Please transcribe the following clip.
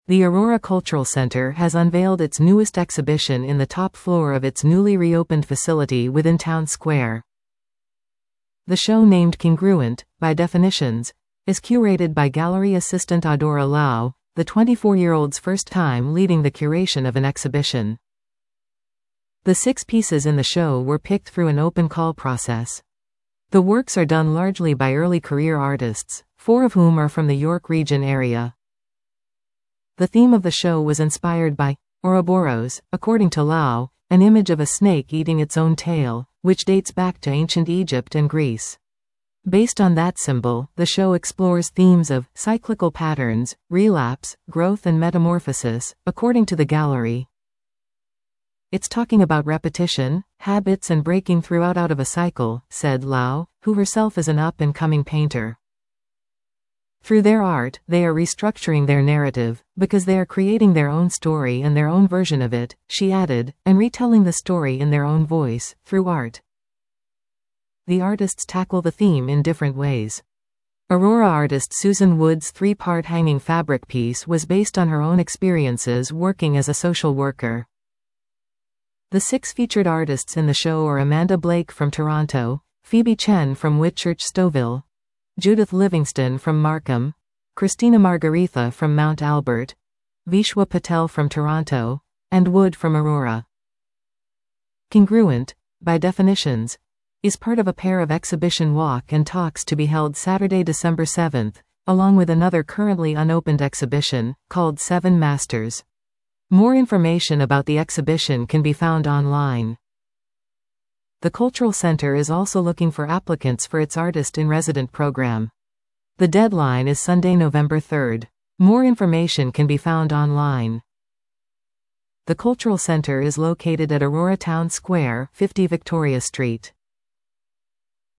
The Aurora Cultural Center has unveiled its newest exhibition in the top floor of its newly reopened facility within Town Square. The show, named Congruent, by Definitions, is curated by gallery assistant Adora Lau, the 24-year-old's first time leading the curation of an exhibition. The 6 pieces in the show were picked through an open call process. The works are done largely by early career artists, 4 of whom are from the York region area. The theme of the show was inspired by Ouroboros, according to Lau, an image of a snake eating its own tail, which dates back to ancient Egypt and Greece. Based on that symbol, the show explores themes of cyclical patterns, relapse, growth and metamorphosis, according to the gallery. It's talking about repetition, habits and breaking throughout out of a cycle, said Lau, who herself is an up-and-coming painter. Through their art, they are restructuring their narrative, because they are creating their own story and their own version of it, she added, and retelling the story in their own voice, through art. The artists tackle the theme in different ways. Aurora artist Susan Wood's 3-part hanging fabric piece was based on her own experiences working as a social worker. The 6 featured artists in the show are Amanda Blake from Toronto, Phoebe Chen from Whitchurch Stouffville, Judith Livingston from Markham, Christina Margaretha from Mount Albert, Vishwa Patel from Toronto, and Wood from Aurora. Congruent, by Definitions, is part of a pair of exhibition walk and talks to be held Saturday, December 7th, along with another currently unopened exhibition, called 7 Masters. More information about the exhibition can be found online. The Cultural Center is also looking for applicants for its Artist-in-Resident program. The deadline is Sunday, November 3rd. More information can be found online. The Cultural Center is located at Aurora Town Square, 50 Victoria Street.